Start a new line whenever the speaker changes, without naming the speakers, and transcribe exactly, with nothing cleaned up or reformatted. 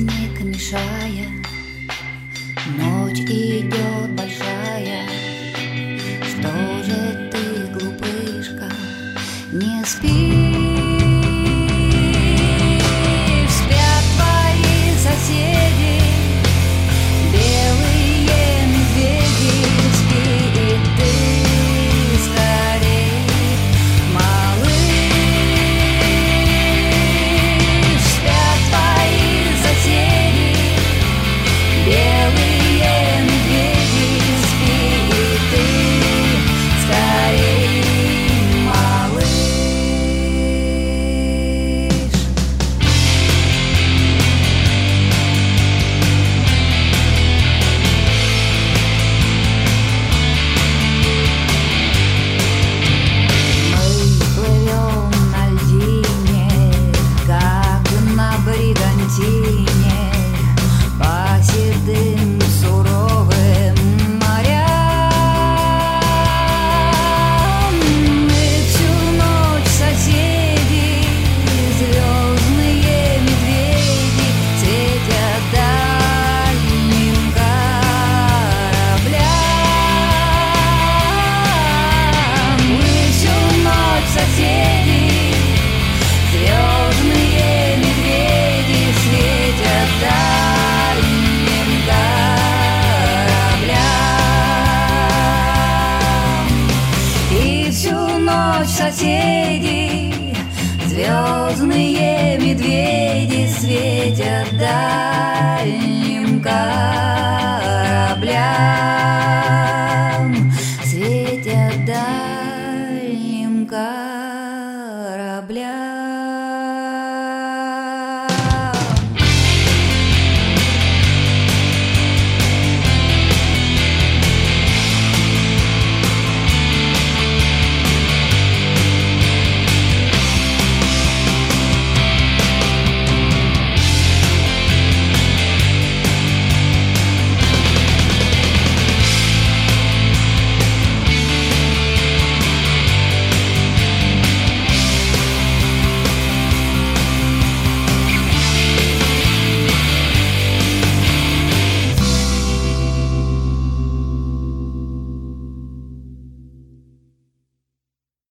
праздник мешая, ночь идет большая. Что же ты, глупышка, не спишь? Спят твои соседи, белые медведи. Спи и ты скорей, малыш. Спят твои соседи, белые медведи. Спи и ты скорей, малыш. Мы плывем на льдине, как на бригантине, по седым суровым морям. Мы всю ночь соседи, звездные медведи, светят дальним кораблям. Мы всю ночь соседи, звездные медведи, светят дальним кораблям. И всю ночь соседи, звездные медведи, светят дальним